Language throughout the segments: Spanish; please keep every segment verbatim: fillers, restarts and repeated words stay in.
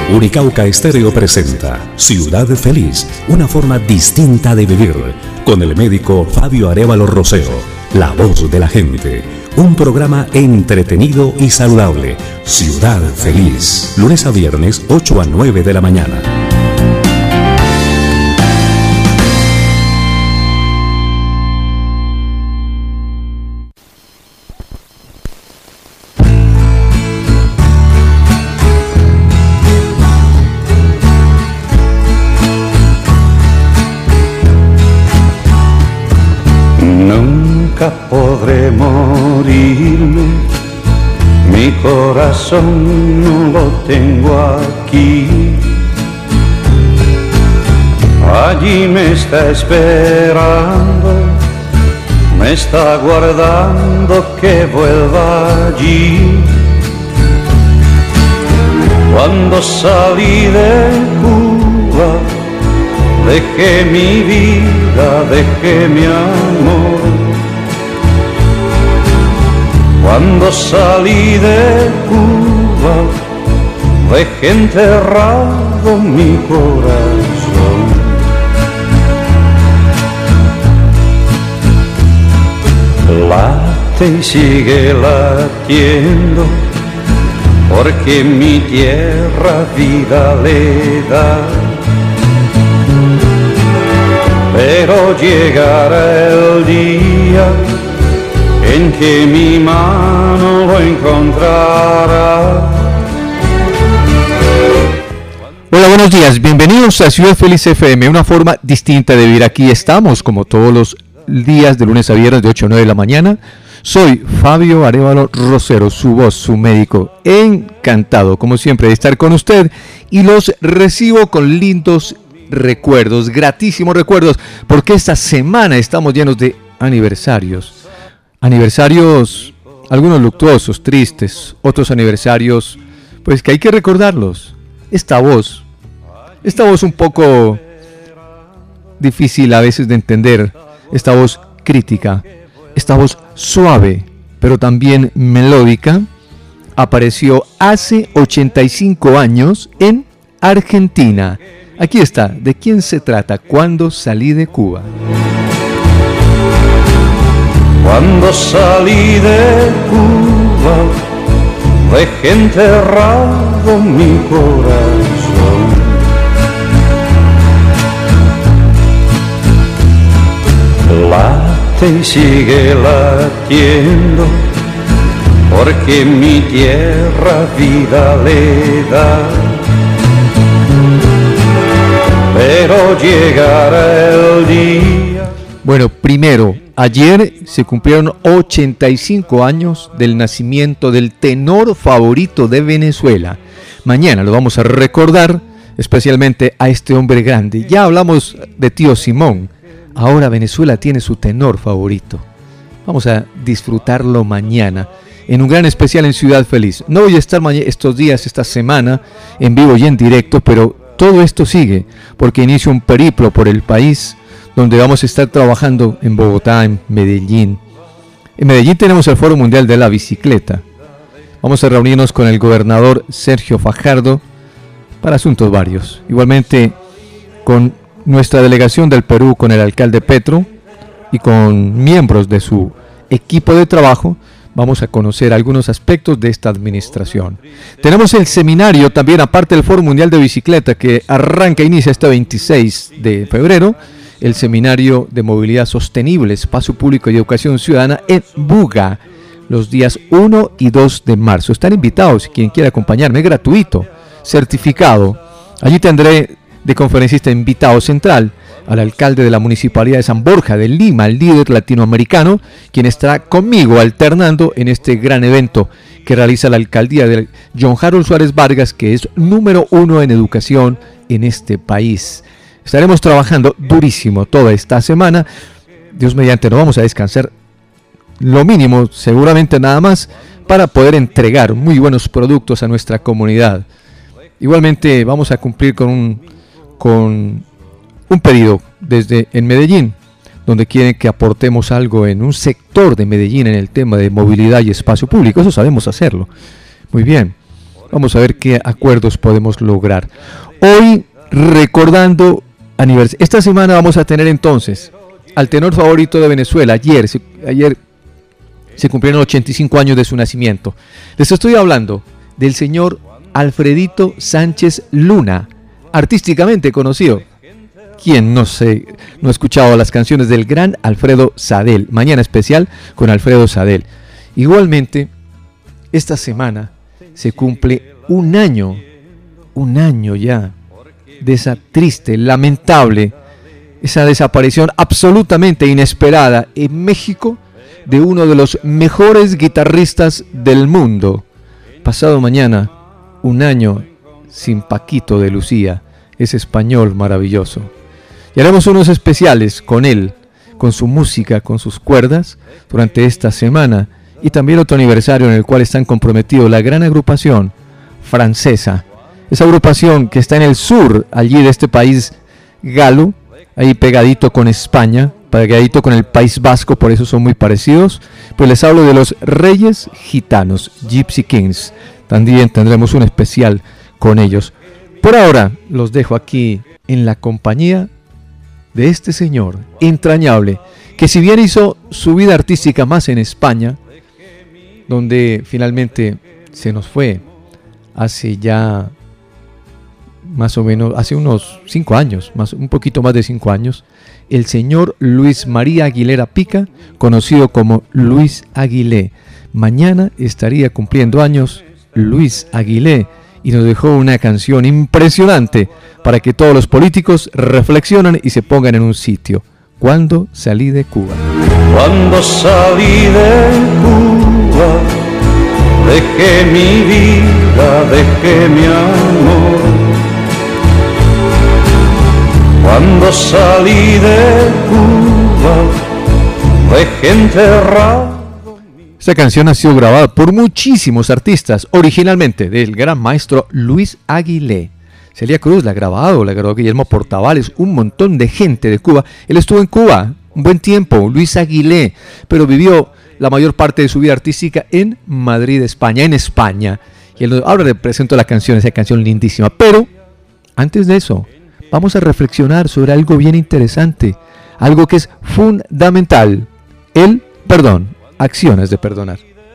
Unicauca Estéreo presenta Ciudad Feliz, una forma distinta de vivir, con el médico Fabio Arévalo Rosero, la voz de la gente. Un programa entretenido y saludable. Ciudad Feliz, lunes a viernes, ocho a nueve de la mañana. Nunca podré morirme, mi corazón no lo tengo aquí. Allí me está esperando, me está guardando que vuelva allí. Cuando salí de Cuba, dejé mi vida, dejé mi amor. Cuando salí de Cuba, dejé enterrado mi corazón. Late y sigue latiendo, porque mi tierra vida le da. Pero llegará el día en que mi mano lo encontrará. Hola, buenos días, bienvenidos a Ciudad Feliz F M, una forma distinta de vivir. Aquí estamos, como todos los días, de lunes a viernes, de ocho a nueve de la mañana. Soy Fabio Arévalo Rosero, su voz, su médico. Encantado, como siempre, de estar con usted y los recibo con lindos recuerdos, gratísimos recuerdos, porque esta semana estamos llenos de aniversarios. Aniversarios, algunos luctuosos, tristes, otros aniversarios, pues que hay que recordarlos. Esta voz, esta voz un poco difícil a veces de entender, esta voz crítica, esta voz suave, pero también melódica, apareció hace ochenta y cinco años en Argentina. Aquí está, ¿de quién se trata? Cuando salí de Cuba. Cuando salí de Cuba, dejé enterrado mi corazón. Late y sigue latiendo, porque mi tierra vida le da. Pero llegará el día. Bueno, primero, ayer se cumplieron ochenta y cinco años del nacimiento del tenor favorito de Venezuela. Mañana lo vamos a recordar, especialmente a este hombre grande. Ya hablamos de Tío Simón, ahora Venezuela tiene su tenor favorito. Vamos a disfrutarlo mañana, en un gran especial en Ciudad Feliz. No voy a estar estos días, esta semana, en vivo y en directo, pero todo esto sigue, porque inicio un periplo por el país, donde vamos a estar trabajando en Bogotá, en Medellín. En Medellín tenemos el Foro Mundial de la Bicicleta. Vamos a reunirnos con el gobernador Sergio Fajardo para asuntos varios. Igualmente con nuestra delegación del Perú, con el alcalde Petro y con miembros de su equipo de trabajo. Vamos a conocer algunos aspectos de esta administración. Tenemos el seminario también, aparte del Foro Mundial de Bicicleta, que arranca, inicia este veintiséis de febrero, el Seminario de Movilidad Sostenible, Espacio Público y Educación Ciudadana en Buga, los días uno y dos de marzo. Están invitados, quien quiera acompañarme, gratuito, certificado. Allí tendré de conferencista invitado central al alcalde de la Municipalidad de San Borja de Lima, el líder latinoamericano, quien estará conmigo alternando en este gran evento que realiza la alcaldía de John Harold Suárez Vargas, que es número uno en educación en este país. Estaremos trabajando durísimo toda esta semana. Dios mediante, no vamos a descansar lo mínimo, seguramente nada más, para poder entregar muy buenos productos a nuestra comunidad. Igualmente vamos a cumplir con un, con un pedido desde en Medellín, donde quieren que aportemos algo en un sector de Medellín en el tema de movilidad y espacio público. Eso sabemos hacerlo. Muy bien. Vamos a ver qué acuerdos podemos lograr. Hoy, recordando aniversario. Esta semana vamos a tener entonces al tenor favorito de Venezuela. Ayer, se, ayer se cumplieron ochenta y cinco años de su nacimiento. Les estoy hablando del señor Alfredito Sánchez Luna, artísticamente conocido. ¿Quién no sé, no ha escuchado las canciones del gran Alfredo Sadel? Mañana especial con Alfredo Sadel. Igualmente, esta semana se cumple un año, un año ya, de esa triste, lamentable, esa desaparición absolutamente inesperada en México de uno de los mejores guitarristas del mundo. Pasado mañana, un año sin Paquito de Lucía, ese español maravilloso. Y haremos unos especiales con él, con su música, con sus cuerdas, durante esta semana. Y también otro aniversario en el cual están comprometidos la gran agrupación francesa. Esa agrupación que está en el sur, allí de este país galo, ahí pegadito con España, pegadito con el País Vasco, por eso son muy parecidos. Pues les hablo de los Reyes Gitanos, Gypsy Kings. También tendremos un especial con ellos. Por ahora los dejo aquí en la compañía de este señor entrañable, que si bien hizo su vida artística más en España, donde finalmente se nos fue hace ya más o menos, hace unos cinco años, más, un poquito más de cinco años, el señor Luis María Aguilera Pica, conocido como Luis Aguilé. Mañana estaría cumpliendo años Luis Aguilé y nos dejó una canción impresionante para que todos los políticos reflexionen y se pongan en un sitio. Cuando salí de Cuba. Cuando salí de Cuba, dejé mi vida, dejé mi amor. Cuando salí de Cuba, dejé enterrado. Esta canción ha sido grabada por muchísimos artistas, originalmente del gran maestro Luis Aguilé. Celia Cruz la ha grabado, la grabó Guillermo Portavales, un montón de gente de Cuba. Él estuvo en Cuba un buen tiempo, Luis Aguilé, pero vivió la mayor parte de su vida artística en Madrid, España, en España. Y él, ahora le presento la canción, esa canción lindísima. Pero antes de eso, vamos a reflexionar sobre algo bien interesante, algo que es fundamental, el perdón. Acciones de perdonar.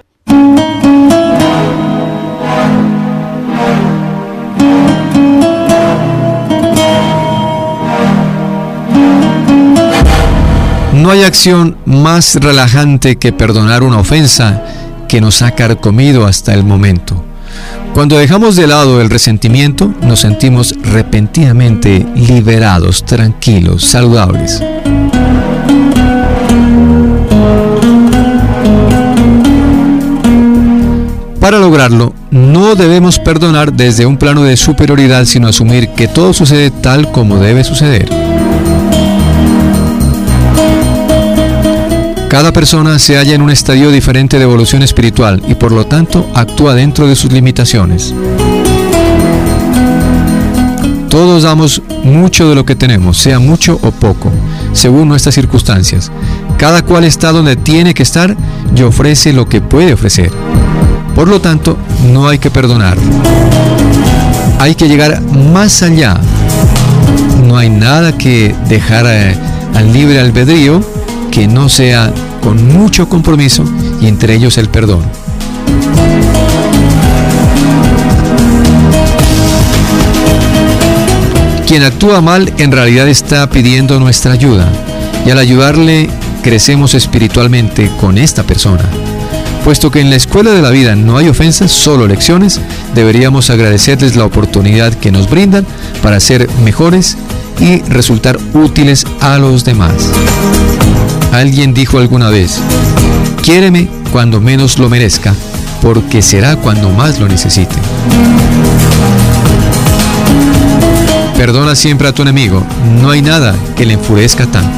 No hay acción más relajante que perdonar una ofensa que nos ha carcomido hasta el momento. Cuando dejamos de lado el resentimiento, nos sentimos repentinamente liberados, tranquilos, saludables. Para lograrlo, no debemos perdonar desde un plano de superioridad, sino asumir que todo sucede tal como debe suceder. Cada persona se halla en un estadio diferente de evolución espiritual y por lo tanto actúa dentro de sus limitaciones. Todos damos mucho de lo que tenemos, sea mucho o poco, según nuestras circunstancias. Cada cual está donde tiene que estar y ofrece lo que puede ofrecer. Por lo tanto, no hay que perdonar. Hay que llegar más allá. No hay nada que dejar eh, al libre albedrío que no sea con mucho compromiso y entre ellos el perdón. Quien actúa mal en realidad está pidiendo nuestra ayuda y al ayudarle crecemos espiritualmente con esta persona. Puesto que en la escuela de la vida no hay ofensas, solo lecciones, deberíamos agradecerles la oportunidad que nos brindan para ser mejores y resultar útiles a los demás. Alguien dijo alguna vez, quiéreme cuando menos lo merezca, porque será cuando más lo necesite. Perdona siempre a tu enemigo, no hay nada que le enfurezca tanto.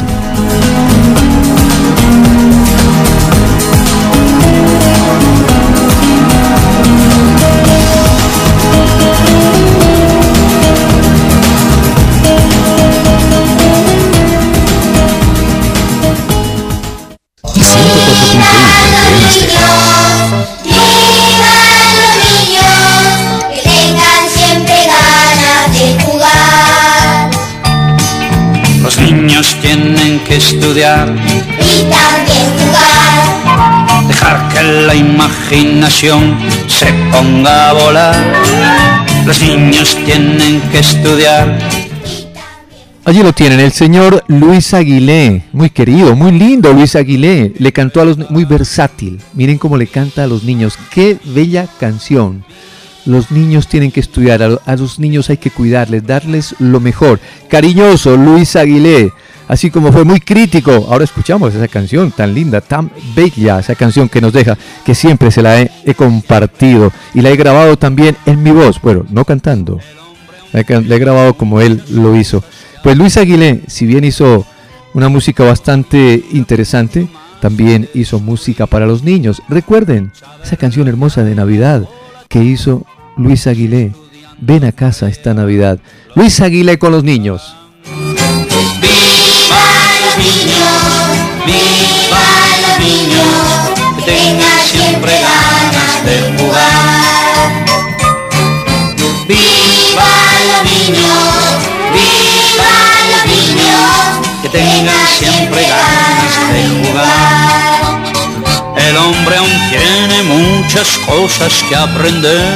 que estudiar y también jugar. Dejar que la imaginación se ponga a volar. Los niños tienen que estudiar. Allí lo tienen, el señor Luis Aguilé, muy querido, muy lindo Luis Aguilé, le cantó a los, muy versátil, miren cómo le canta a los niños, qué bella canción. Los niños tienen que estudiar, a, a los niños hay que cuidarles, darles lo mejor. Cariñoso Luis Aguilé, así como fue muy crítico, ahora escuchamos esa canción tan linda, tan bella, esa canción que nos deja, que siempre se la he, he compartido y la he grabado también en mi voz, bueno, no cantando, la he, la he grabado como él lo hizo. Pues Luis Aguilé, si bien hizo una música bastante interesante, también hizo música para los niños. Recuerden esa canción hermosa de Navidad que hizo Luis Aguilé. Ven a casa esta Navidad. Luis Aguilé con los niños. ¡Viva los niños! ¡Viva los niños! Que tengan siempre ganas de jugar. ¡Viva los niños! ¡Viva los niños! Que tengan siempre ganas de jugar. El hombre aún tiene muchas cosas que aprender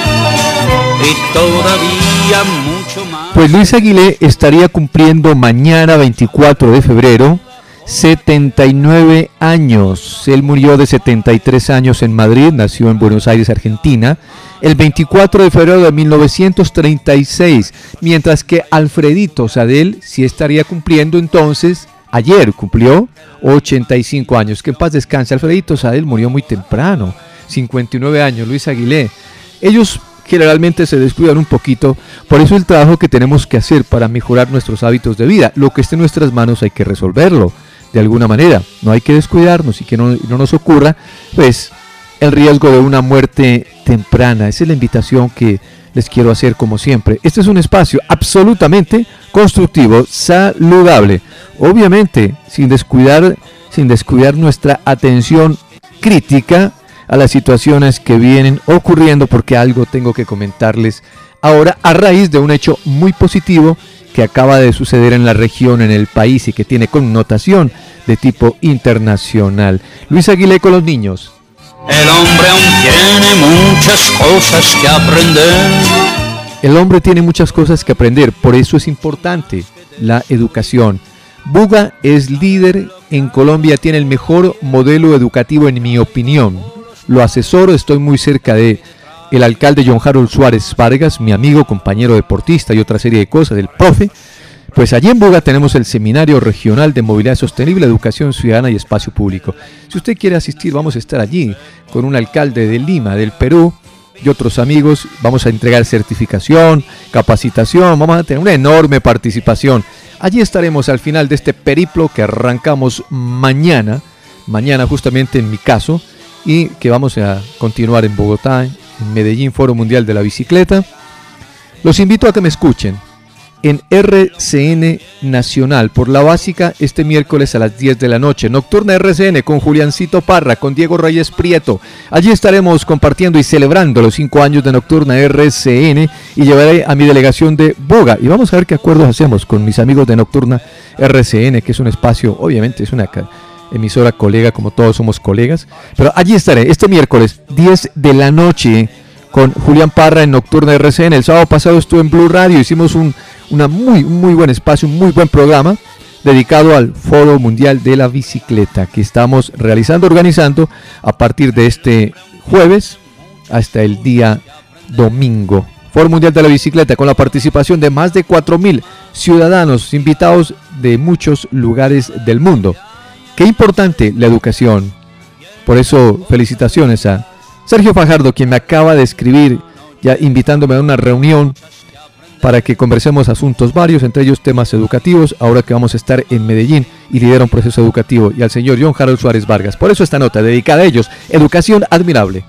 y todavía mucho más. Pues Luis Aguilé estaría cumpliendo mañana veinticuatro de febrero setenta y nueve años. Él murió de setenta y tres años en Madrid, nació en Buenos Aires, Argentina, el veinticuatro de febrero de mil novecientos treinta y seis, mientras que Alfredito Sadel sí estaría cumpliendo entonces, ayer cumplió ochenta y cinco años. Que en paz descanse. Alfredito Sadel murió muy temprano, cincuenta y nueve años. Luis Aguilé, ellos generalmente se descuidan un poquito, por eso el trabajo que tenemos que hacer para mejorar nuestros hábitos de vida, lo que esté en nuestras manos hay que resolverlo de alguna manera, no hay que descuidarnos y que no, no nos ocurra pues el riesgo de una muerte temprana. Esa es la invitación que les quiero hacer como siempre. Este es un espacio absolutamente constructivo, saludable, obviamente sin descuidar, sin descuidar nuestra atención crítica a las situaciones que vienen ocurriendo, porque algo tengo que comentarles ahora a raíz de un hecho muy positivo que acaba de suceder en la región, en el país, y que tiene connotación de tipo internacional. Luis Aguilé con los niños. El hombre aún tiene muchas cosas que aprender. El hombre tiene muchas cosas que aprender, por eso es importante la educación. Buga es líder en Colombia, tiene el mejor modelo educativo en mi opinión. Lo asesoro, estoy muy cerca de el alcalde John Harold Suárez Vargas, mi amigo, compañero deportista y otra serie de cosas, del profe. Pues allí en Buga tenemos el Seminario Regional de Movilidad Sostenible, Educación Ciudadana y Espacio Público. Si usted quiere asistir, vamos a estar allí con un alcalde de Lima, del Perú, y otros amigos. Vamos a entregar certificación, capacitación, vamos a tener una enorme participación. Allí estaremos al final de este periplo que arrancamos mañana, mañana justamente en mi caso, y que vamos a continuar en Bogotá, en Medellín, Foro Mundial de la Bicicleta. Los invito a que me escuchen en R C N Nacional por la básica este miércoles a las diez de la noche. Nocturna R C N con Juliancito Parra, con Diego Reyes Prieto. Allí estaremos compartiendo y celebrando los cinco años de Nocturna R C N y llevaré a mi delegación de Buga. Y vamos a ver qué acuerdos hacemos con mis amigos de Nocturna R C N, que es un espacio, obviamente es una emisora colega, como todos somos colegas, pero allí estaré este miércoles diez de la noche con Julián Parra en Nocturna R C N. El sábado pasado estuve en Blue Radio, hicimos un una muy muy buen espacio, un muy buen programa dedicado al Foro Mundial de la Bicicleta que estamos realizando, organizando a partir de este jueves hasta el día domingo. Foro Mundial de la Bicicleta con la participación de más de cuatro mil ciudadanos invitados de muchos lugares del mundo. Qué importante la educación. Por eso felicitaciones a Sergio Fajardo, quien me acaba de escribir ya invitándome a una reunión para que conversemos asuntos varios, entre ellos temas educativos, ahora que vamos a estar en Medellín y lidera un proceso educativo, y al señor John Harold Suárez Vargas. Por eso esta nota dedicada a ellos, educación admirable.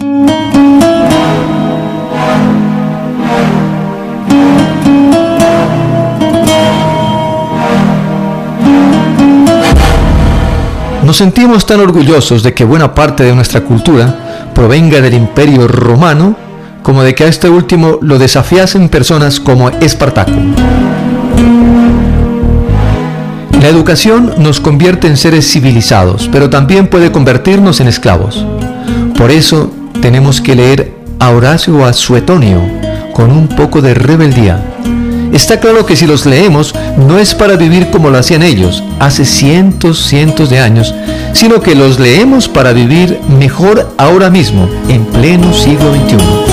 Nos sentimos tan orgullosos de que buena parte de nuestra cultura provenga del Imperio Romano, como de que a este último lo desafiasen personas como Espartaco. La educación nos convierte en seres civilizados, pero también puede convertirnos en esclavos. Por eso tenemos que leer a Horacio o a Suetonio con un poco de rebeldía. Está claro que si los leemos no es para vivir como lo hacían ellos hace cientos, cientos de años, sino que los leemos para vivir mejor ahora mismo, en pleno siglo veintiuno.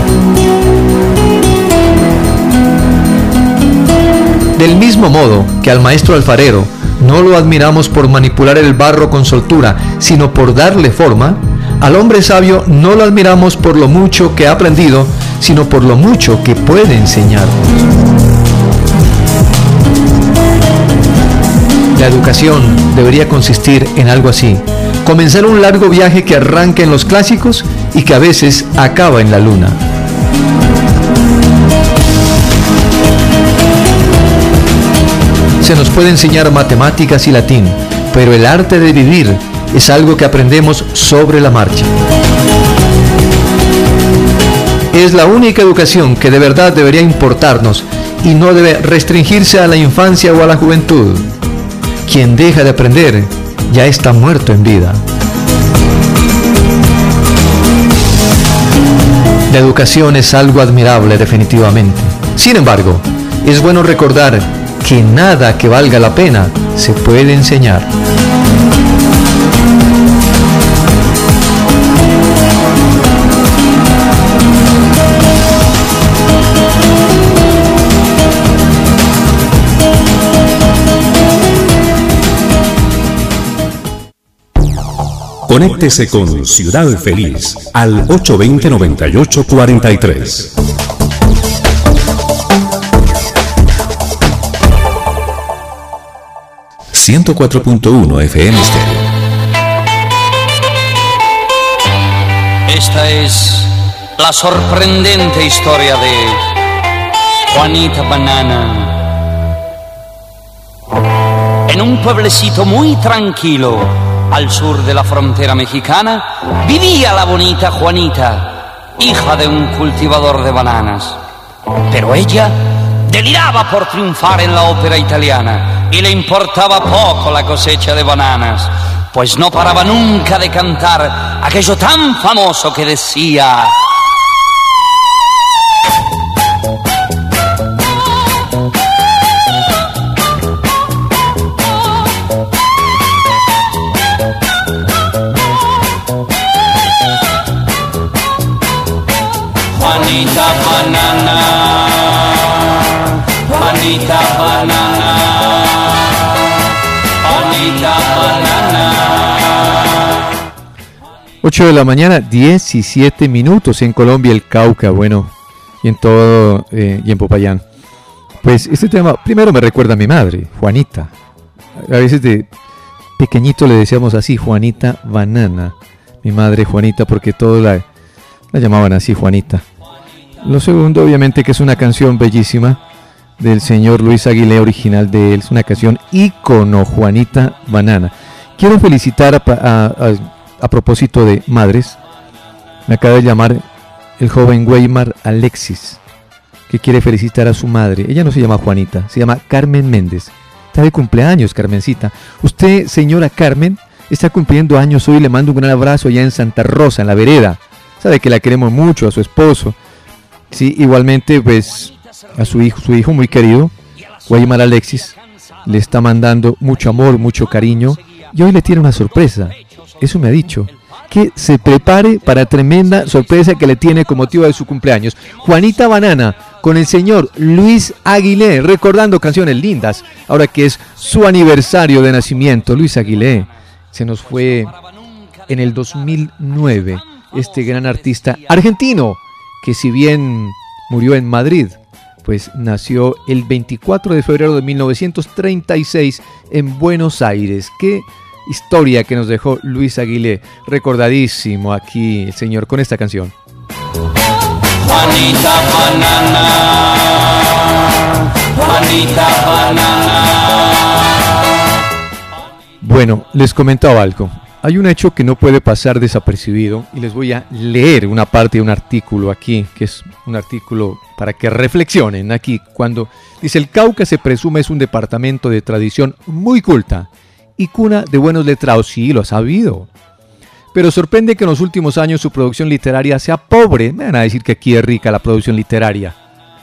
Del mismo modo que al maestro alfarero no lo admiramos por manipular el barro con soltura, sino por darle forma, al hombre sabio no lo admiramos por lo mucho que ha aprendido, sino por lo mucho que puede enseñarnos. La educación debería consistir en algo así: comenzar un largo viaje que arranca en los clásicos y que a veces acaba en la luna. Se nos puede enseñar matemáticas y latín, pero el arte de vivir es algo que aprendemos sobre la marcha. Es la única educación que de verdad debería importarnos y no debe restringirse a la infancia o a la juventud. Quien deja de aprender ya está muerto en vida. La educación es algo admirable definitivamente. Sin embargo, es bueno recordar que nada que valga la pena se puede enseñar. Conéctese con Ciudad Feliz al ocho dos cero, nueve ocho cuatro tres. ciento cuatro punto uno F M Stereo. Esta es la sorprendente historia de Juanita Banana. En un pueblecito muy tranquilo al sur de la frontera mexicana vivía la bonita Juanita, hija de un cultivador de bananas. Pero ella deliraba por triunfar en la ópera italiana y le importaba poco la cosecha de bananas, pues no paraba nunca de cantar aquello tan famoso que decía: Juanita Banana, Juanita Banana, Juanita Banana. ocho de la mañana, diecisiete minutos en Colombia, el Cauca, bueno, y en todo, eh, y en Popayán. Pues este tema primero me recuerda a mi madre, Juanita. A veces de pequeñito le decíamos así, Juanita Banana. Mi madre Juanita, porque todos la, la llamaban así, Juanita. Lo segundo, obviamente, que es una canción bellísima del señor Luis Aguilé, original de él. Es una canción ícono, Juanita Banana. Quiero felicitar a, a, a, a propósito de madres. Me acaba de llamar el joven Weimar Alexis, que quiere felicitar a su madre. Ella no se llama Juanita, se llama Carmen Méndez. Está de cumpleaños, Carmencita. Usted, señora Carmen, está cumpliendo años hoy. Le mando un gran abrazo allá en Santa Rosa, en la vereda. Sabe que la queremos mucho, a su esposo. Sí, igualmente, pues, a su hijo, su hijo muy querido, Weimar Alexis, le está mandando mucho amor, mucho cariño, y hoy le tiene una sorpresa. Eso me ha dicho, que se prepare para tremenda sorpresa que le tiene con motivo de su cumpleaños. Juanita Banana, con el señor Luis Aguilé, recordando canciones lindas, ahora que es su aniversario de nacimiento. Luis Aguilé se nos fue en el dos mil nueve, este gran artista argentino, que si bien murió en Madrid, pues nació el veinticuatro de febrero de mil novecientos treinta y seis en Buenos Aires. Qué historia que nos dejó Luis Aguilé, recordadísimo aquí el señor con esta canción. Juanita Banana, Juanita Banana. Bueno, les comentaba algo. hay un hecho que no puede pasar desapercibido y les voy a leer una parte de un artículo aquí, que es un artículo para que reflexionen aquí, cuando dice: el Cauca se presume es un departamento de tradición muy culta y cuna de buenos letrados. Sí, lo ha sabido. Pero sorprende que en los últimos años su producción literaria sea pobre. Me van a decir que aquí es rica la producción literaria.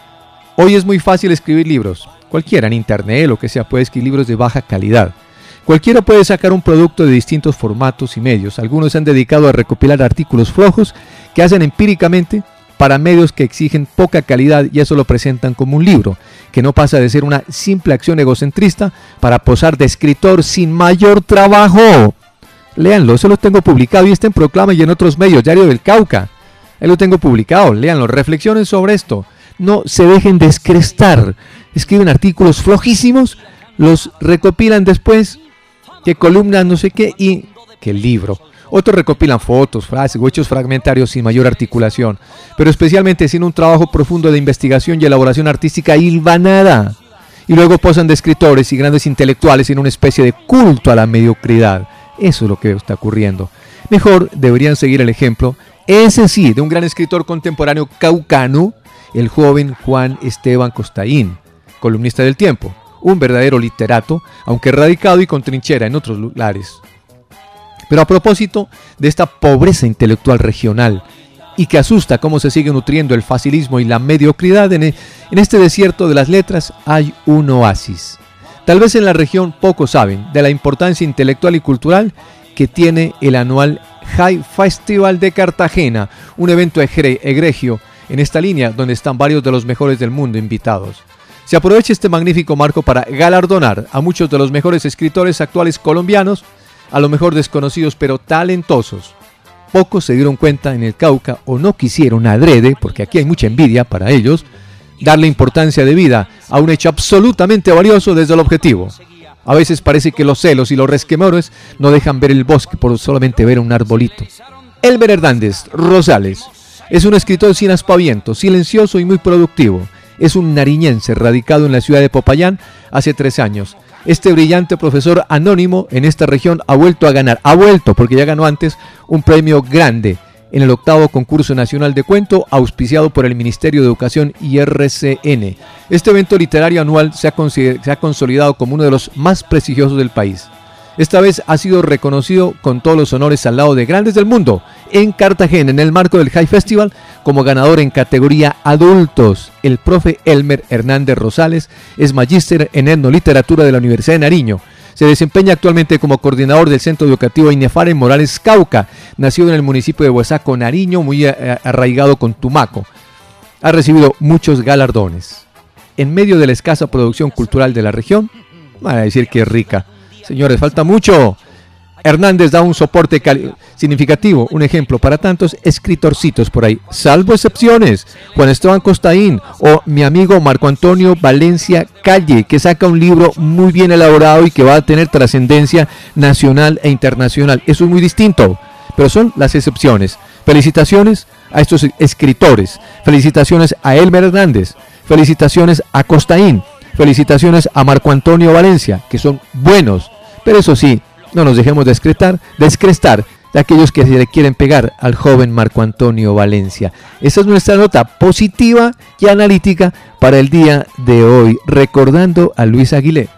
Hoy es muy fácil escribir libros. Cualquiera en internet, lo que sea, puede escribir libros de baja calidad. Cualquiera puede sacar un producto de distintos formatos y medios. Algunos se han dedicado a recopilar artículos flojos que hacen empíricamente para medios que exigen poca calidad y eso lo presentan como un libro, que no pasa de ser una simple acción egocentrista para posar de escritor sin mayor trabajo. Léanlo, eso lo tengo publicado y está en Proclama y en otros medios, Diario del Cauca. Ahí lo tengo publicado, léanlo, reflexionen sobre esto. No se dejen descrestar. Escriben artículos flojísimos, los recopilan después, que columnas no sé qué y que libro. Otros recopilan fotos, frases o hechos fragmentarios sin mayor articulación, pero especialmente sin un trabajo profundo de investigación y elaboración artística hilvanada. Y luego posan de escritores y grandes intelectuales en una especie de culto a la mediocridad. Eso es lo que está ocurriendo. Mejor deberían seguir el ejemplo, ese sí, de un gran escritor contemporáneo caucano, el joven Juan Esteban Costaín, columnista del Tiempo. Un verdadero literato, aunque radicado y con trinchera en otros lugares. Pero a propósito de esta pobreza intelectual regional y que asusta cómo se sigue nutriendo el facilismo y la mediocridad, en, en este desierto de las letras hay un oasis. Tal vez en la región pocos saben de la importancia intelectual y cultural que tiene el anual High Festival de Cartagena, un evento egre, egregio en esta línea donde están varios de los mejores del mundo invitados. Se aprovecha este magnífico marco para galardonar a muchos de los mejores escritores actuales colombianos, a lo mejor desconocidos pero talentosos. Pocos se dieron cuenta en el Cauca o no quisieron adrede, porque aquí hay mucha envidia para ellos, darle importancia de vida a un hecho absolutamente valioso desde el objetivo. A veces parece que los celos y los resquemores no dejan ver el bosque por solamente ver un arbolito. Elmer Hernández Rosales es un escritor sin aspaviento, silencioso y muy productivo. Es un nariñense radicado en la ciudad de Popayán hace tres años. Este brillante profesor anónimo en esta región ha vuelto a ganar, ha vuelto porque ya ganó antes un premio grande en el octavo concurso nacional de cuento auspiciado por el Ministerio de Educación y R C N. Este evento literario anual se ha, se ha consolidado como uno de los más prestigiosos del país. Esta vez ha sido reconocido con todos los honores al lado de grandes del mundo en Cartagena, en el marco del High Festival, como ganador en categoría adultos. El profe Elmer Hernández Rosales es magíster en etnoliteratura de la Universidad de Nariño. Se desempeña actualmente como coordinador del Centro Educativo Inefar en Morales, Cauca. Nacido en el municipio de Huesaco, Nariño, muy arraigado con Tumaco. Ha recibido muchos galardones. En medio de la escasa producción cultural de la región, van a decir que es rica. Señores, falta mucho. Hernández da un soporte significativo, un ejemplo para tantos escritorcitos por ahí, salvo excepciones. Juan Esteban Costaín o mi amigo Marco Antonio Valencia Calle, que saca un libro muy bien elaborado y que va a tener trascendencia nacional e internacional. Eso es muy distinto, pero son las excepciones. Felicitaciones a estos escritores, felicitaciones a Elmer Hernández, felicitaciones a Costaín, felicitaciones a Marco Antonio Valencia, que son buenos, pero eso sí, no nos dejemos descrestar, descrestar de aquellos que se le quieren pegar al joven Marco Antonio Valencia. Esa es nuestra nota positiva y analítica para el día de hoy, recordando a Luis Aguilé.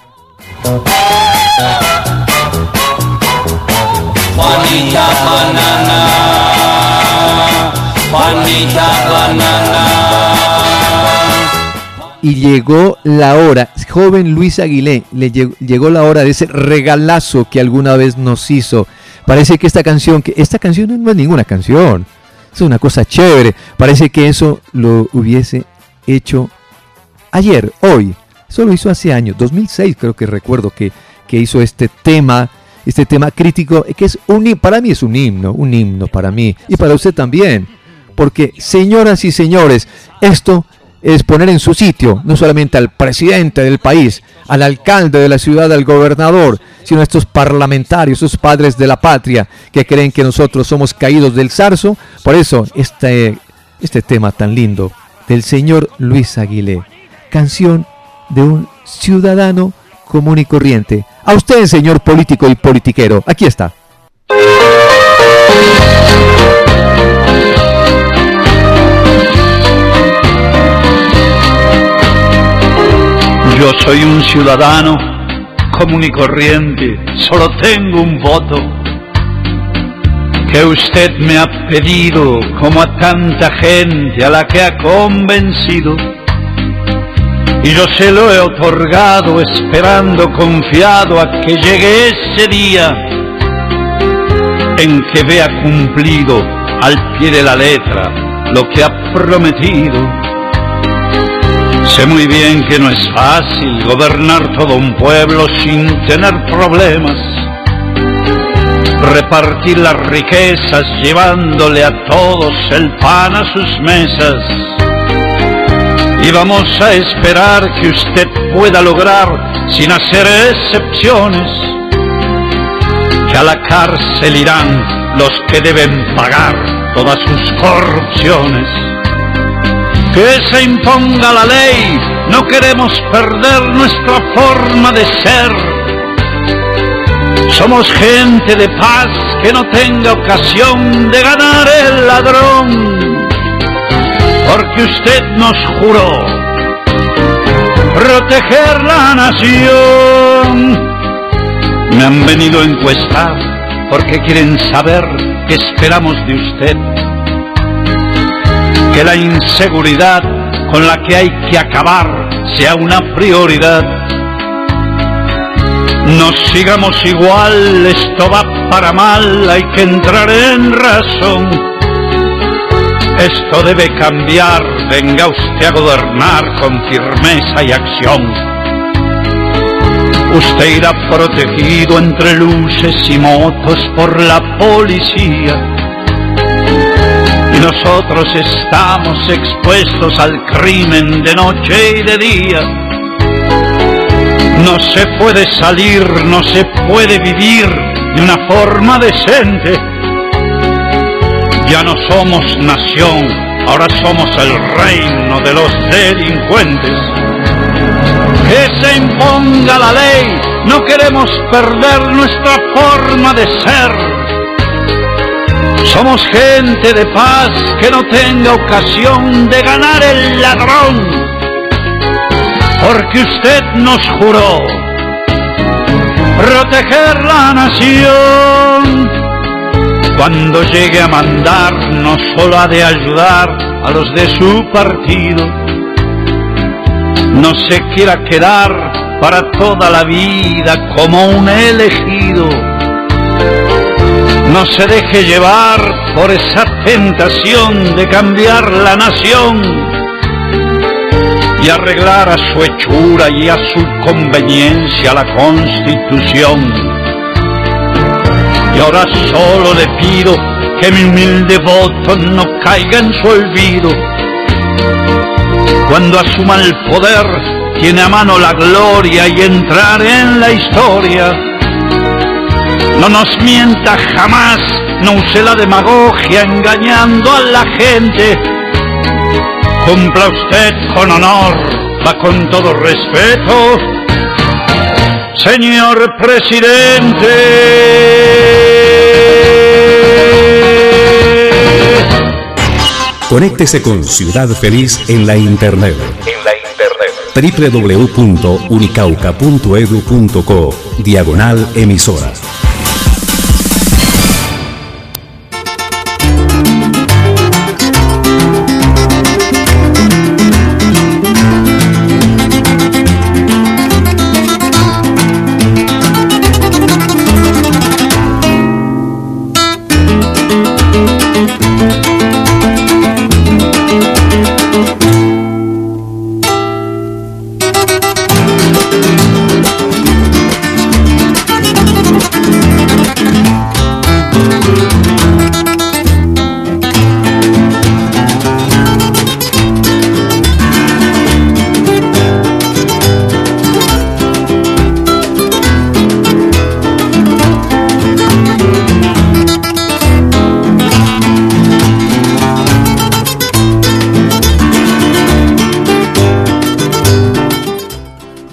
Juanita banana, Juanita banana. Y llegó la hora, joven Luis Aguilé, le llegó, llegó la hora de ese regalazo que alguna vez nos hizo. Parece que esta canción, que esta canción no es ninguna canción, es una cosa chévere. Parece que eso lo hubiese hecho ayer, hoy. Eso lo hizo hace años, dos mil seis creo que recuerdo que, que hizo este tema, este tema crítico, que es un, para mí es un himno, un himno para mí y para usted también. Porque, señoras y señores, esto es poner en su sitio no solamente al presidente del país, al alcalde de la ciudad, al gobernador, sino a estos parlamentarios, estos padres de la patria que creen que nosotros somos caídos del zarzo. Por eso este, este tema tan lindo del señor Luis Aguilé, canción de un ciudadano común y corriente. A usted, señor político y politiquero, aquí está. Yo soy un ciudadano común y corriente, solo tengo un voto que usted me ha pedido, como a tanta gente a la que ha convencido, y yo se lo he otorgado esperando confiado a que llegue ese día en que vea cumplido al pie de la letra lo que ha prometido. Sé muy bien que no es fácil gobernar todo un pueblo sin tener problemas, repartir las riquezas llevándole a todos el pan a sus mesas. Y vamos a esperar que usted pueda lograr, sin hacer excepciones, que a la cárcel irán los que deben pagar todas sus corrupciones. Que se imponga la ley, no queremos perder nuestra forma de ser. Somos gente de paz que no tenga ocasión de ganar el ladrón, porque usted nos juró proteger la nación. Me han venido a encuestar porque quieren saber qué esperamos de usted. Que la inseguridad con la que hay que acabar sea una prioridad. No sigamos igual, esto va para mal, hay que entrar en razón. Esto debe cambiar, venga usted a gobernar con firmeza y acción. Usted irá protegido entre luces y motos por la policía, y nosotros estamos expuestos al crimen de noche y de día. No se puede salir, no se puede vivir de una forma decente. Ya no somos nación, ahora somos el reino de los delincuentes. Que se imponga la ley, no queremos perder nuestra forma de ser. Somos gente de paz que no tenga ocasión de ganar el ladrón, porque usted nos juró proteger la nación. Cuando llegue a mandar, no solo ha de ayudar a los de su partido. No se quiera quedar para toda la vida como un elegido. No se deje llevar por esa tentación de cambiar la nación y arreglar a su hechura y a su conveniencia la Constitución. Y ahora solo le pido que mi humilde voto no caiga en su olvido. Cuando asuma el poder, tiene a mano la gloria y entrar en la historia. No nos mienta jamás, no use la demagogia engañando a la gente. Cumpla usted con honor, va con todo respeto, señor presidente. Conéctese con Ciudad Feliz en la internet. En la internet. w w w punto unicauca punto edu punto co diagonal emisora.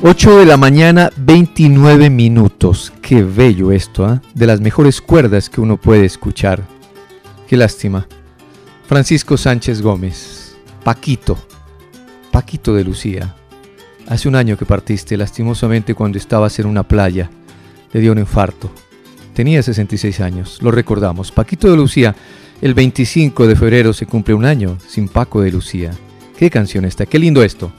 ocho de la mañana, veintinueve minutos. Qué bello esto, ¿eh? De las mejores cuerdas que uno puede escuchar. Qué lástima. Francisco Sánchez Gómez, Paquito, Paquito de Lucía. Hace un año que partiste, lastimosamente cuando estabas en una playa. Le dio un infarto. Tenía sesenta y seis años, lo recordamos. Paquito de Lucía, el veinticinco de febrero se cumple un año sin Paco de Lucía. Qué canción esta, qué lindo esto.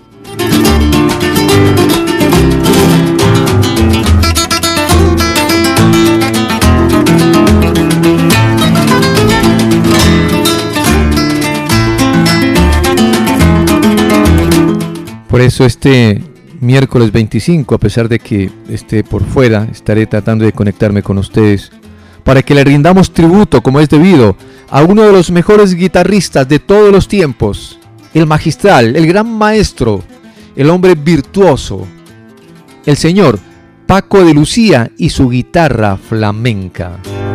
Por eso este miércoles veinticinco, a pesar de que esté por fuera, estaré tratando de conectarme con ustedes para que le rindamos tributo como es debido a uno de los mejores guitarristas de todos los tiempos, el magistral, el gran maestro, el hombre virtuoso, el señor Paco de Lucía y su guitarra flamenca.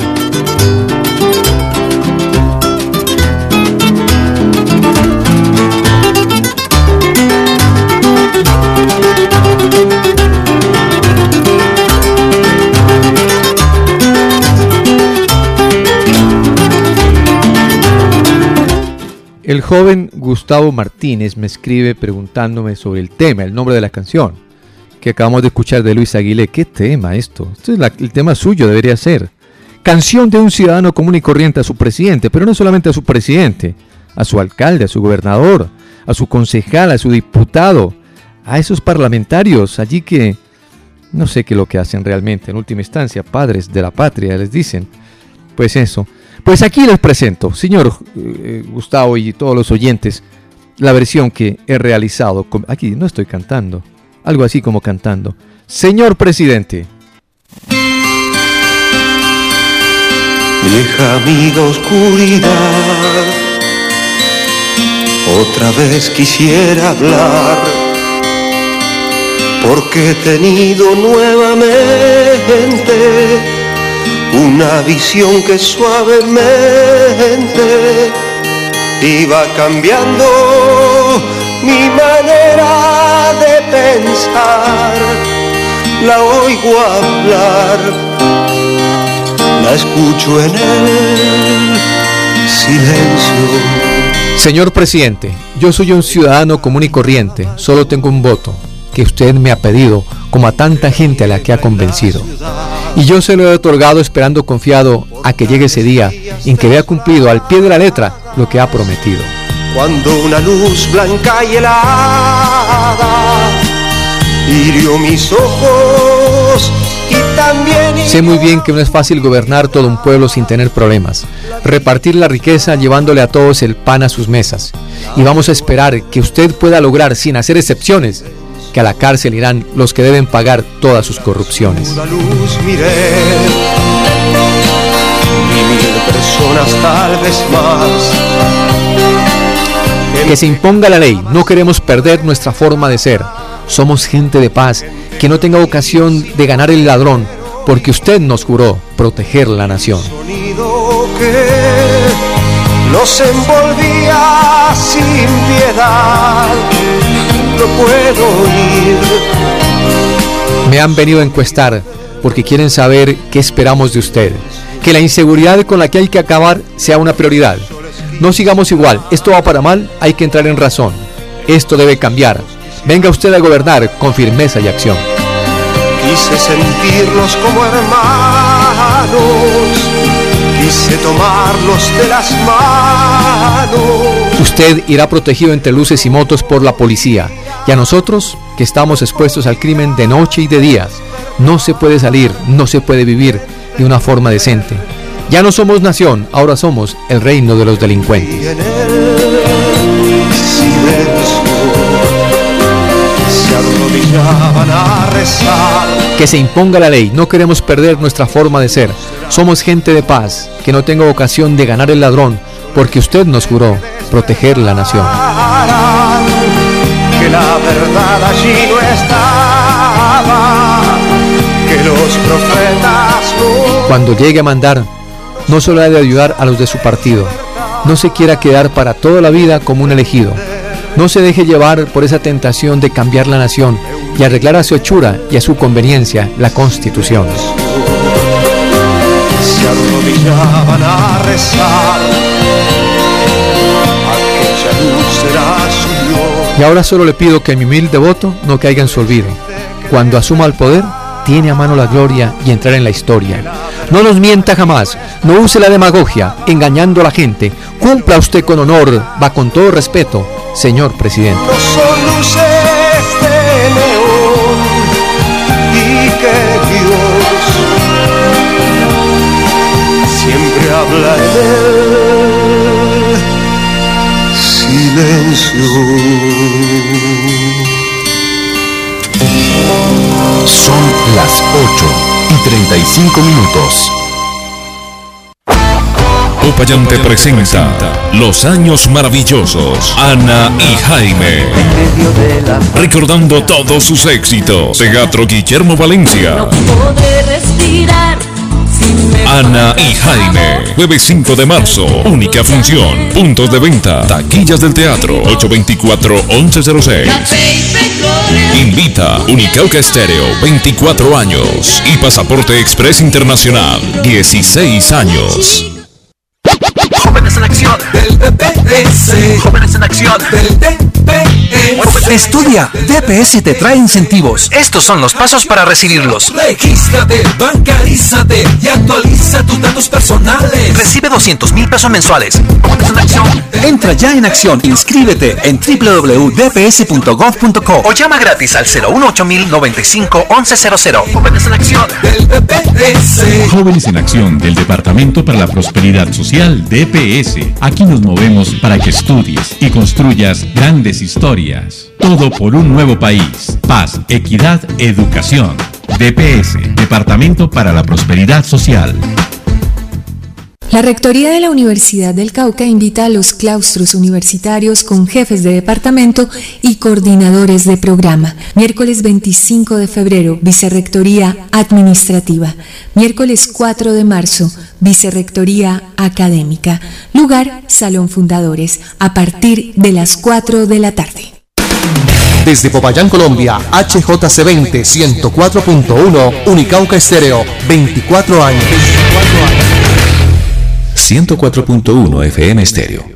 El joven Gustavo Martínez me escribe preguntándome sobre el tema, el nombre de la canción que acabamos de escuchar de Luis Aguilé. ¿Qué tema esto? Esto es la, el tema suyo, debería ser. Canción de un ciudadano común y corriente a su presidente, pero no solamente a su presidente, a su alcalde, a su gobernador, a su concejal, a su diputado, a esos parlamentarios allí que no sé qué es lo que hacen realmente, en última instancia, padres de la patria, les dicen. Pues eso. Pues aquí les presento, señor eh, Gustavo y todos los oyentes, la versión que he realizado. Con, aquí no estoy cantando, algo así como cantando. Señor presidente. Vieja amiga oscuridad, otra vez quisiera hablar, porque he tenido nuevamente una visión que suavemente iba cambiando mi manera de pensar. La oigo hablar, la escucho en el silencio. Señor presidente, yo soy un ciudadano común y corriente, solo tengo un voto que usted me ha pedido, como a tanta gente a la que ha convencido. Y yo se lo he otorgado esperando confiado a que llegue ese día en que vea cumplido al pie de la letra lo que ha prometido. Cuando una luz blanca y helada hirió mis ojos y también... Sé muy bien que no es fácil gobernar todo un pueblo sin tener problemas, repartir la riqueza llevándole a todos el pan a sus mesas. Y vamos a esperar que usted pueda lograr, sin hacer excepciones, que a la cárcel irán los que deben pagar todas sus corrupciones. Una luz miré, y mil personas tal vez más. Que se imponga la ley, no queremos perder nuestra forma de ser. Somos gente de paz, que no tenga ocasión de ganar el ladrón, porque usted nos juró proteger la nación. Sonido que los envolvía sin piedad. No puedo oír. Me han venido a encuestar porque quieren saber qué esperamos de usted. Que la inseguridad con la que hay que acabar sea una prioridad. No sigamos igual, esto va para mal, hay que entrar en razón. Esto debe cambiar. Venga usted a gobernar con firmeza y acción. Quise sentirlos como hermanos, quise tomarlos de las manos. Usted irá protegido entre luces y motos por la policía, y a nosotros, que estamos expuestos al crimen de noche y de días, no se puede salir, no se puede vivir de una forma decente. Ya no somos nación, ahora somos el reino de los delincuentes. Y en el silencio se arrodillaban a rezar. Que se imponga la ley, no queremos perder nuestra forma de ser. Somos gente de paz, que no tenga vocación de ganar el ladrón, porque usted nos juró proteger la nación. Que la verdad allí no estaba, que los profetas no... Cuando llegue a mandar, no solo ha de ayudar a los de su partido, no se quiera quedar para toda la vida como un elegido. No se deje llevar por esa tentación de cambiar la nación y arreglar a su hechura y a su conveniencia la Constitución. Se arrodillaban a rezar, aquella luz era su Dios. Y ahora solo le pido que mi humilde voto no caiga en su olvido. Cuando asuma el poder, tiene a mano la gloria y entrar en la historia. No nos mienta jamás, no use la demagogia, engañando a la gente. Cumpla usted con honor, va con todo respeto, señor presidente. No son luces de neón y que Dios siempre habla en el silencio. Son las ocho y treinta y cinco minutos. Popayán te presenta Los Años Maravillosos, Ana y Jaime. Recordando todos sus éxitos. Teatro Guillermo Valencia. No podré respirar. Ana y Jaime, jueves cinco de marzo, única función, puntos de venta, taquillas del teatro, ocho veinticuatro, once cero seis. Invita Unicauca Estéreo, veinticuatro años, y Pasaporte Express Internacional, dieciséis años. Jóvenes en Acción del D P S. Jóvenes en Acción del D P S. Estudia. D P S te trae incentivos. Estos son los pasos para recibirlos. Regístrate, bancarízate y actualiza tus datos personales. Recibe doscientos mil pesos mensuales. Jóvenes en Acción. Entra ya en Acción. Inscríbete en doble u doble u doble u punto d p s punto gov punto co o llama gratis al cero uno ocho mil noventa y cinco once cero cero. Jóvenes en Acción del D P S. Jóvenes en Acción del Departamento para la Prosperidad Social D P S. Aquí nos movemos para que estudies y construyas grandes historias. Todo por un nuevo país. Paz, equidad, educación. D P S, Departamento para la Prosperidad Social. La Rectoría de la Universidad del Cauca invita a los claustros universitarios con jefes de departamento y coordinadores de programa. Miércoles veinticinco de febrero, Vicerrectoría Administrativa. Miércoles cuatro de marzo, Vicerrectoría Académica. Lugar, Salón Fundadores, a partir de las cuatro de la tarde. Desde Popayán, Colombia, H J C veinte, ciento cuatro punto uno, Unicauca Estéreo, veinticuatro años. ciento cuatro punto uno F M Estéreo.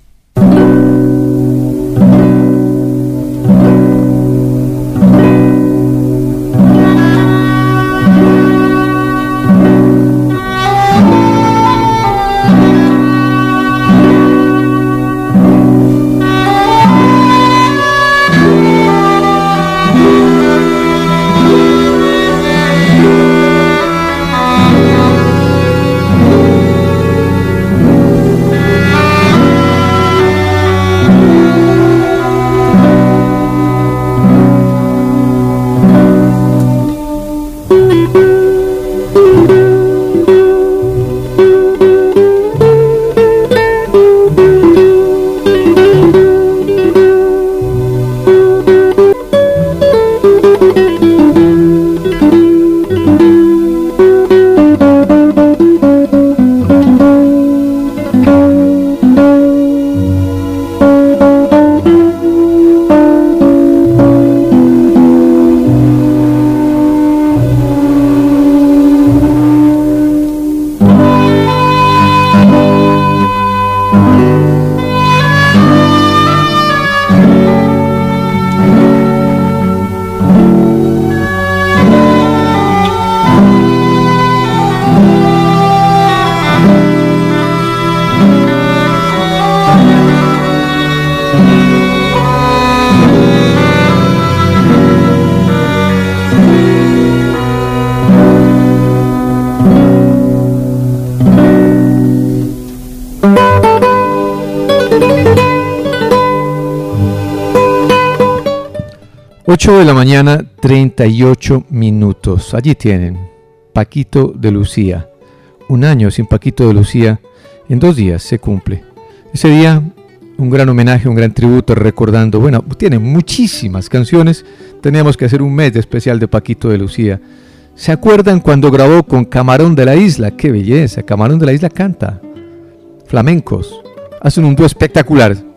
ocho de la mañana, treinta y ocho minutos. Allí tienen Paquito de Lucía. Un año sin Paquito de Lucía, en dos días se cumple. Ese día, un gran homenaje, un gran tributo, recordando, bueno, tiene muchísimas canciones. Teníamos que hacer un mes de especial de Paquito de Lucía. ¿Se acuerdan cuando grabó con Camarón de la Isla? ¡Qué belleza! Camarón de la Isla canta flamencos. Hacen un dúo espectacular.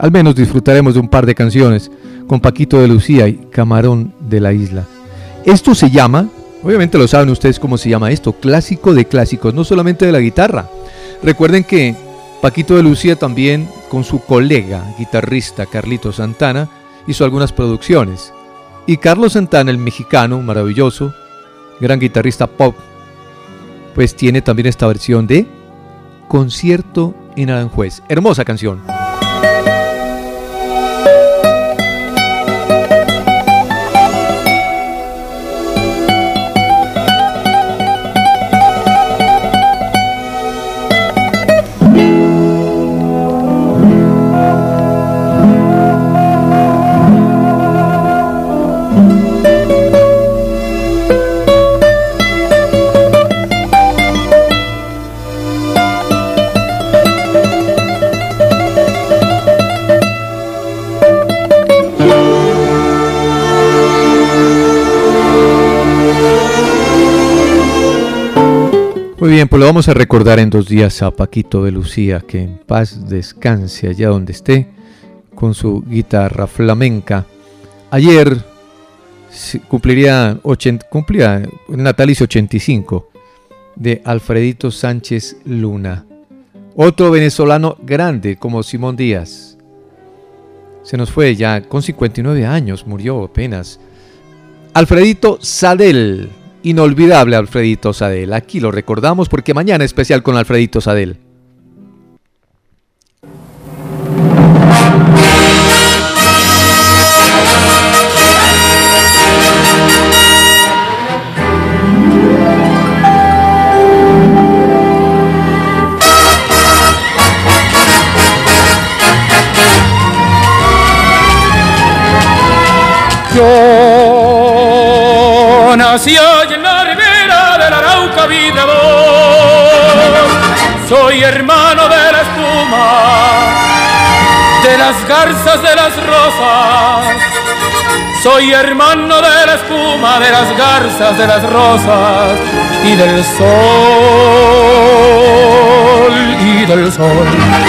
al menos disfrutaremos de un par de canciones con Paquito de Lucía y Camarón de la Isla. Esto se llama, obviamente lo saben ustedes cómo se llama esto, clásico de clásicos, no solamente de la guitarra. Recuerden que Paquito de Lucía también, con su colega guitarrista Carlito Santana, hizo algunas producciones. Y Carlos Santana, el mexicano, maravilloso, gran guitarrista pop, pues tiene también esta versión de Concierto en Aranjuez. Hermosa canción. Muy bien, pues lo vamos a recordar en dos días a Paquito de Lucía, que en paz descanse allá donde esté, con su guitarra flamenca. Ayer cumpliría, ochenta, cumplía el natalicio ochenta y cinco de Alfredito Sánchez Luna. Otro venezolano grande como Simón Díaz. Se nos fue ya con cincuenta y nueve años, murió apenas. Alfredito Sadel. Inolvidable Alfredito Sadel. Aquí lo recordamos porque mañana es especial con Alfredito Sadel. Yo nací allí en la ribera del Arauca vibrador, soy hermano de la espuma, de las garzas, de las rosas, soy hermano de la espuma, de las garzas, de las rosas y del sol, y del sol.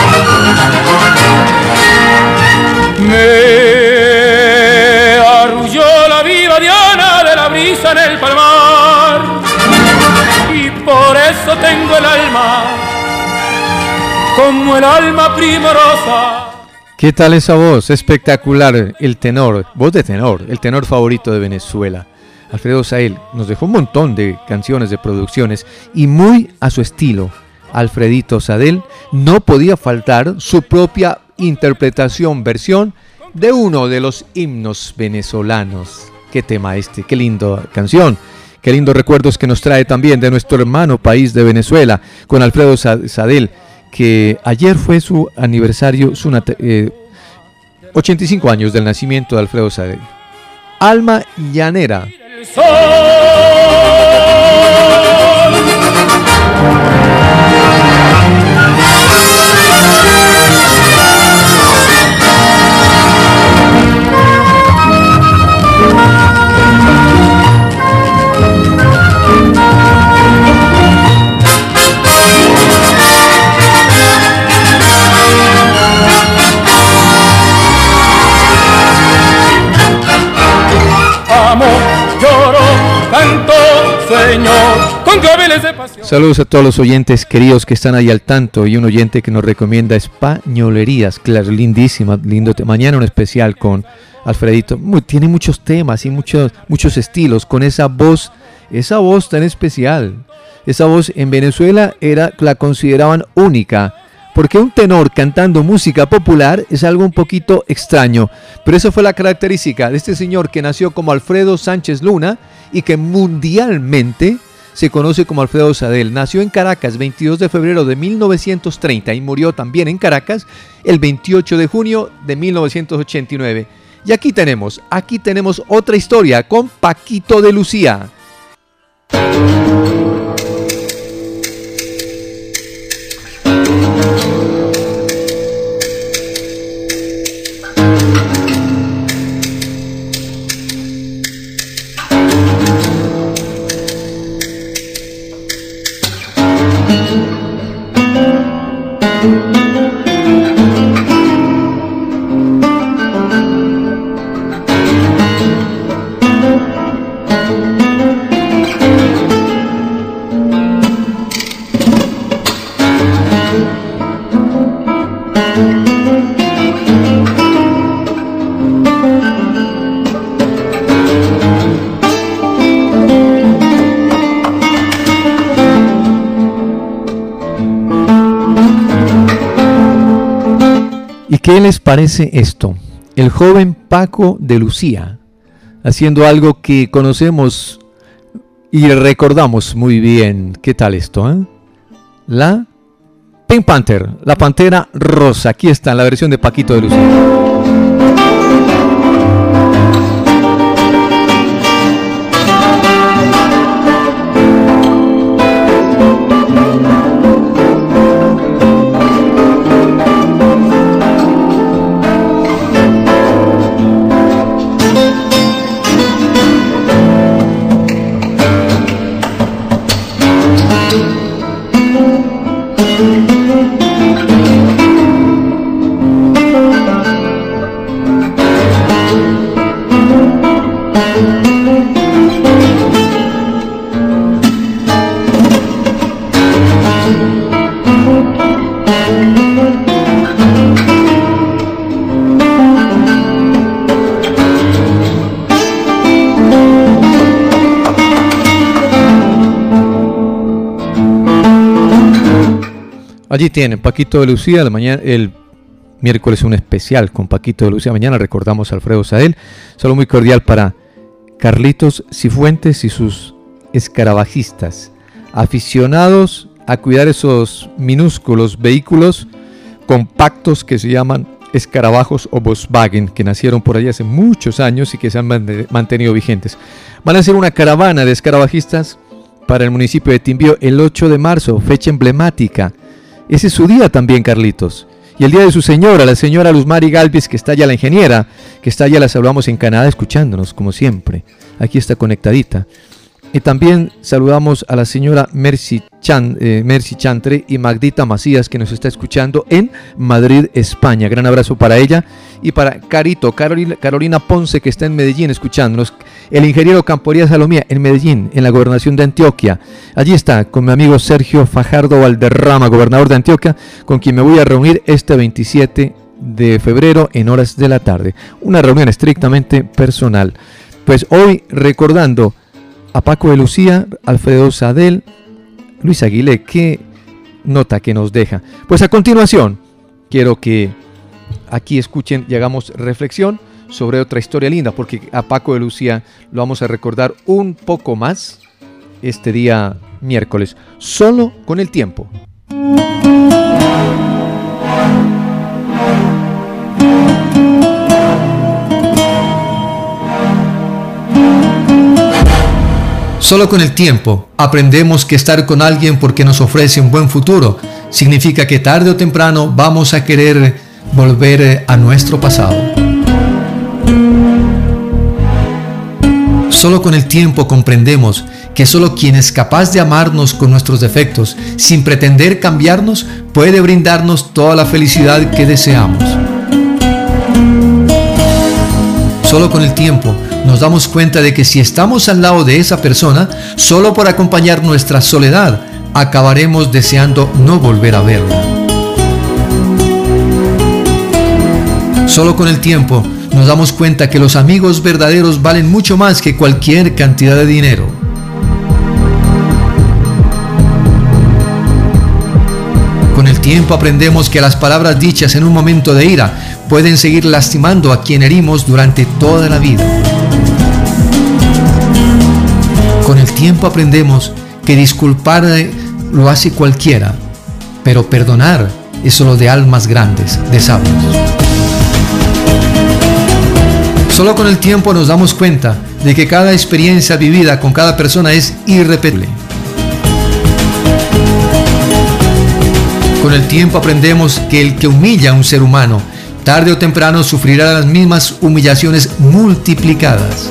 Me arrulló la viva diana de la brisa en el palmar y por eso tengo el alma como el alma primorosa. ¿Qué tal esa voz? Espectacular, el tenor, voz de tenor, el tenor favorito de Venezuela. Alfredo Sadel nos dejó un montón de canciones, de producciones y muy a su estilo. Alfredito Sadel no podía faltar su propia interpretación, versión de uno de los himnos venezolanos. Qué tema este, qué linda canción, qué lindos recuerdos que nos trae también de nuestro hermano país de Venezuela, con Alfredo Sadel, que ayer fue su aniversario, su eh, ochenta y cinco años del nacimiento de Alfredo Sadel. Alma llanera. Amo, lloro, canto, sueño, con claveles de pasión. Saludos a todos los oyentes queridos que están ahí al tanto, y un oyente que nos recomienda Españolerías, claro, lindísima, lindo. Mañana un especial con Alfredito. Muy, tiene muchos temas y muchos, muchos estilos, con esa voz, esa voz tan especial. Esa voz en Venezuela era, la consideraban única, porque un tenor cantando música popular es algo un poquito extraño, pero esa fue la característica de este señor que nació como Alfredo Sánchez Luna y que mundialmente se conoce como Alfredo Sadel. Nació en Caracas veintidós de febrero de mil novecientos treinta y murió también en Caracas el veintiocho de junio de mil novecientos ochenta y nueve. Y aquí tenemos, aquí tenemos otra historia con Paquito de Lucía. qué les parece esto? El joven Paco de Lucía, haciendo algo que conocemos y recordamos muy bien. ¿Qué tal esto? Eh? La Pink Panther, la Pantera Rosa. Aquí está la versión de Paquito de Lucía. Allí tienen Paquito de Lucía, la mañana, el miércoles un especial con Paquito de Lucía. Mañana recordamos a Alfredo Sadel. Solo muy cordial para Carlitos Cifuentes y sus escarabajistas, aficionados a cuidar esos minúsculos vehículos compactos que se llaman escarabajos o Volkswagen, que nacieron por allá hace muchos años y que se han mantenido vigentes. Van a hacer una caravana de escarabajistas para el municipio de Timbío el ocho de marzo, fecha emblemática. Ese es su día también, Carlitos. Y el día de su señora, la señora Luzmari Galvis, que está allá, la ingeniera, que está allá, la saludamos en Canadá, escuchándonos, como siempre. Aquí está conectadita. Y también saludamos a la señora Mercy, Chan, eh, Mercy Chantre y Magdita Macías, que nos está escuchando en Madrid, España. Gran abrazo para ella. Y para Carito, Carolina, Carolina Ponce, que está en Medellín escuchándonos. El ingeniero Camporía Salomía en Medellín, en la gobernación de Antioquia. Allí está, con mi amigo Sergio Fajardo Valderrama, gobernador de Antioquia, con quien me voy a reunir este veintisiete de febrero en horas de la tarde. Una reunión estrictamente personal. Pues hoy recordando a Paco de Lucía, Alfredo Sadel, Luis Aguilé. Qué nota que nos deja. Pues a continuación, quiero que aquí escuchen y hagamos reflexión sobre otra historia linda, porque a Paco de Lucía lo vamos a recordar un poco más este día miércoles, solo con el tiempo. Solo con el tiempo aprendemos que estar con alguien porque nos ofrece un buen futuro significa que tarde o temprano vamos a querer volver a nuestro pasado. Solo con el tiempo comprendemos que solo quien es capaz de amarnos con nuestros defectos, sin pretender cambiarnos, puede brindarnos toda la felicidad que deseamos. Solo con el tiempo nos damos cuenta de que si estamos al lado de esa persona, solo por acompañar nuestra soledad, acabaremos deseando no volver a verla. Solo con el tiempo nos damos cuenta que los amigos verdaderos valen mucho más que cualquier cantidad de dinero. Con el tiempo aprendemos que las palabras dichas en un momento de ira pueden seguir lastimando a quien herimos durante toda la vida. Con el tiempo aprendemos que disculpar lo hace cualquiera, pero perdonar es solo de almas grandes, de sabios. Solo con el tiempo nos damos cuenta de que cada experiencia vivida con cada persona es irrepetible. Con el tiempo aprendemos que el que humilla a un ser humano, tarde o temprano sufrirá las mismas humillaciones multiplicadas.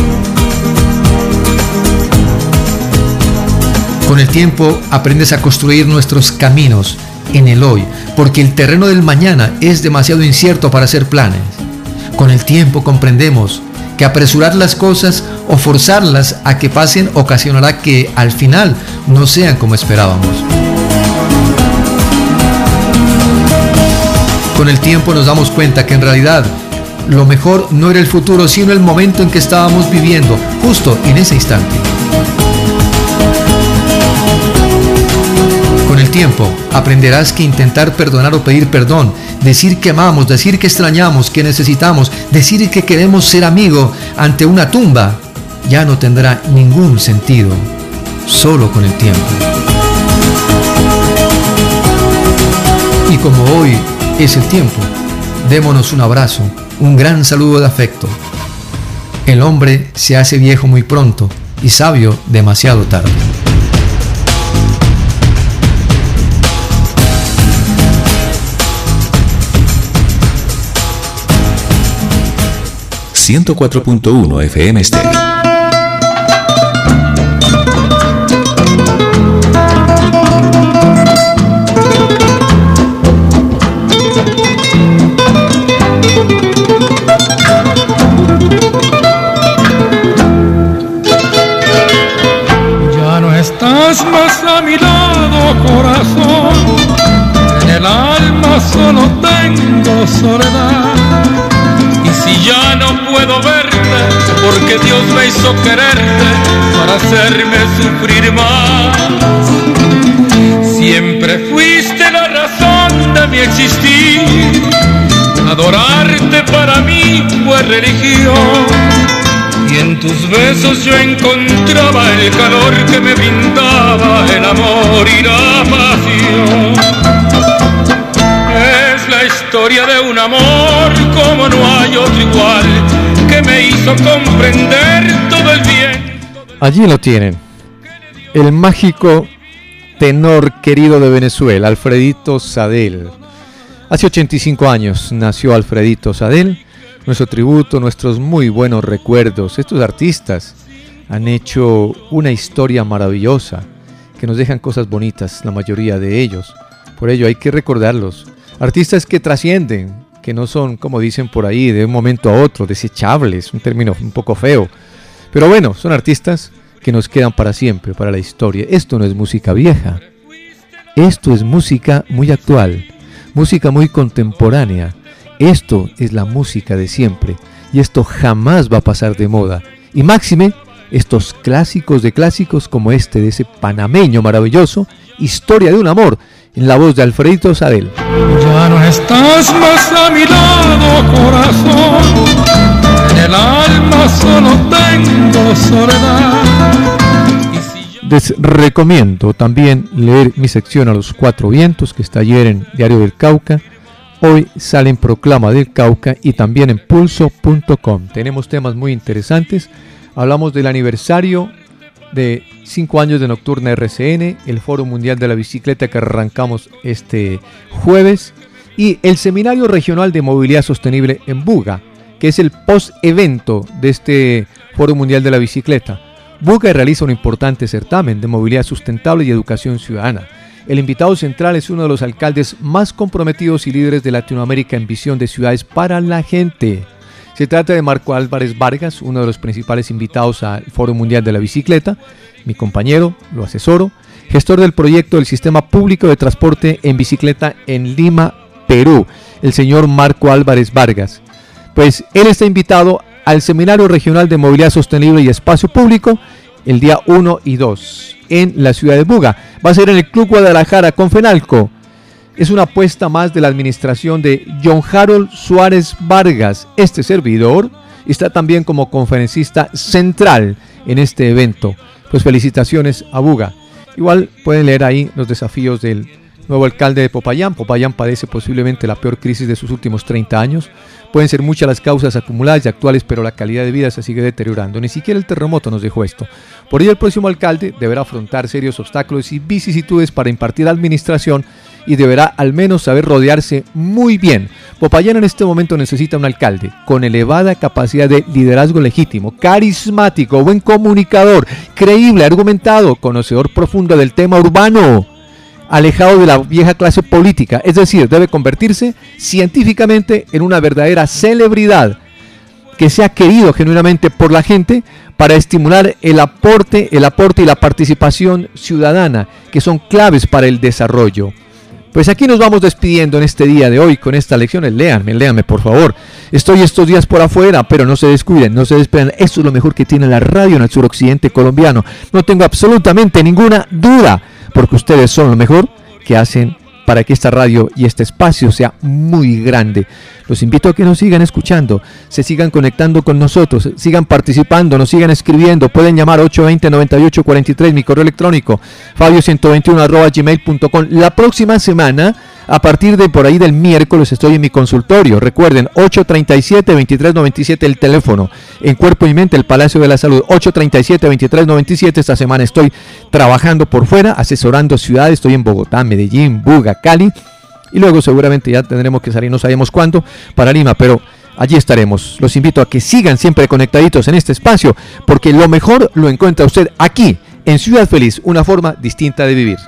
Con el tiempo aprendes a construir nuestros caminos en el hoy, porque el terreno del mañana es demasiado incierto para hacer planes. Con el tiempo comprendemos que apresurar las cosas o forzarlas a que pasen ocasionará que al final no sean como esperábamos. Con el tiempo nos damos cuenta que en realidad lo mejor no era el futuro, sino el momento en que estábamos viviendo, justo en ese instante. Con el tiempo aprenderás que intentar perdonar o pedir perdón decir que amamos, decir que extrañamos, que necesitamos, decir que queremos ser amigos ante una tumba, ya no tendrá ningún sentido, solo con el tiempo. Y como hoy es el tiempo, démonos un abrazo, un gran saludo de afecto. El hombre se hace viejo muy pronto y sabio demasiado tarde. ciento cuatro punto uno F M Stereo. Ya no estás más a mi lado, corazón. En el alma solo tengo soledad. Si ya no puedo verte, porque Dios me hizo quererte para hacerme sufrir más. Siempre fuiste la razón de mi existir. Adorarte para mí fue religión. Y en tus besos yo encontraba el calor que me brindaba el amor y la pasión. La historia de un amor como no hay otro igual, que me hizo comprender todo el bien. Allí lo tienen, el mágico tenor querido de Venezuela, Alfredito Sadel. Hace ochenta y cinco años nació Alfredito Sadel. Nuestro tributo, nuestros muy buenos recuerdos. Estos artistas han hecho una historia maravillosa, que nos dejan cosas bonitas, la mayoría de ellos. Por ello hay que recordarlos. Artistas que trascienden, que no son, como dicen por ahí, de un momento a otro, desechables, un término un poco feo. Pero bueno, son artistas que nos quedan para siempre, para la historia. Esto no es música vieja, esto es música muy actual, música muy contemporánea. Esto es la música de siempre y esto jamás va a pasar de moda. Y máxime, estos clásicos de clásicos como este de ese panameño maravilloso, Historia de un amor, en la voz de Alfredito Sadel. Ya no estás más a mi lado, corazón. En el alma solo tengo soledad. Les recomiendo también leer mi sección A los Cuatro Vientos, que está ayer en Diario del Cauca. Hoy sale en Proclama del Cauca y también en pulso punto com. Tenemos temas muy interesantes. Hablamos del aniversario de cinco años de Nocturna R C N, el Foro Mundial de la Bicicleta que arrancamos este jueves y el Seminario Regional de Movilidad Sostenible en Buga, que es el post-evento de este Foro Mundial de la Bicicleta. Buga realiza un importante certamen de movilidad sustentable y educación ciudadana. El invitado central es uno de los alcaldes más comprometidos y líderes de Latinoamérica en visión de ciudades para la gente. Se trata de Marco Álvarez Vargas, uno de los principales invitados al Foro Mundial de la Bicicleta, mi compañero, lo asesoro, gestor del proyecto del Sistema Público de Transporte en Bicicleta en Lima, Perú, el señor Marco Álvarez Vargas. Pues él está invitado al Seminario Regional de Movilidad Sostenible y Espacio Público el día uno y dos en la ciudad de Buga. Va a ser en el Club Guadalajara con Fenalco. Es una apuesta más de la administración de John Harold Suárez Vargas. Este servidor está también como conferencista central en este evento. Pues felicitaciones a Buga. Igual pueden leer ahí los desafíos del nuevo alcalde de Popayán. Popayán padece posiblemente la peor crisis de sus últimos treinta años. Pueden ser muchas las causas acumuladas y actuales, pero la calidad de vida se sigue deteriorando. Ni siquiera el terremoto nos dejó esto. Por ello, el próximo alcalde deberá afrontar serios obstáculos y vicisitudes para impartir administración y deberá al menos saber rodearse muy bien. Popayán en este momento necesita un alcalde con elevada capacidad de liderazgo legítimo, carismático, buen comunicador, creíble, argumentado, conocedor profundo del tema urbano, alejado de la vieja clase política, es decir, debe convertirse científicamente en una verdadera celebridad que sea querido genuinamente por la gente para estimular el aporte, el aporte y la participación ciudadana, que son claves para el desarrollo. Pues aquí nos vamos despidiendo en este día de hoy con estas lecciones. Léanme, léanme por favor. Estoy estos días por afuera, pero no se descuiden, no se despegan. Esto es lo mejor que tiene la radio en el suroccidente colombiano. No tengo absolutamente ninguna duda, porque ustedes son lo mejor que hacen para que esta radio y este espacio sea muy grande. Los invito a que nos sigan escuchando, se sigan conectando con nosotros, sigan participando, nos sigan escribiendo. Pueden llamar ocho dos cero, nueve ocho cuatro tres, mi correo electrónico fabio ciento veintiuno arroba gmail punto com. La próxima semana, a partir de por ahí del miércoles, estoy en mi consultorio. Recuerden, ocho tres siete, dos tres nueve siete el teléfono, en Cuerpo y Mente, el Palacio de la Salud, ocho tres siete, dos tres nueve siete. Esta semana estoy trabajando por fuera, asesorando ciudades. Estoy en Bogotá, Medellín, Buga, Cali, y luego seguramente ya tendremos que salir, no sabemos cuándo, para Lima, pero allí estaremos. Los invito a que sigan siempre conectaditos en este espacio, porque lo mejor lo encuentra usted aquí, en Ciudad Feliz, una forma distinta de vivir.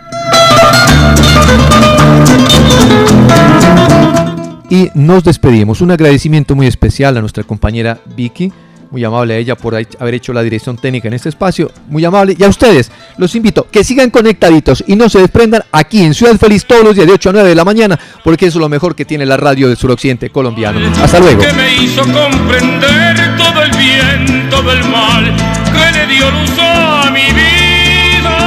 Y nos despedimos. Un agradecimiento muy especial a nuestra compañera Vicky, muy amable a ella por haber hecho la dirección técnica en este espacio, muy amable. Y a ustedes los invito que sigan conectaditos y no se desprendan aquí en Ciudad Feliz todos los días de ocho a nueve de la mañana, porque eso es lo mejor que tiene la radio del suroccidente colombiano. Hasta luego. Que me hizo comprender todo el bien, todo el mal, que le dio luz a mi vida,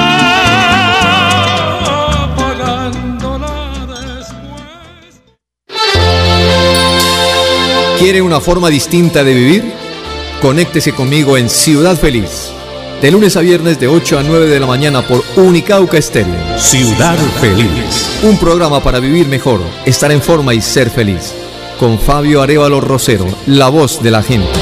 apagándola después. ¿Quiere una forma distinta de vivir? Conéctese conmigo en Ciudad Feliz, de lunes a viernes de ocho a nueve de la mañana por Unicauca Estéreo. Ciudad Feliz. Un programa para vivir mejor, estar en forma y ser feliz. Con Fabio Arévalo Rosero, la voz de la gente.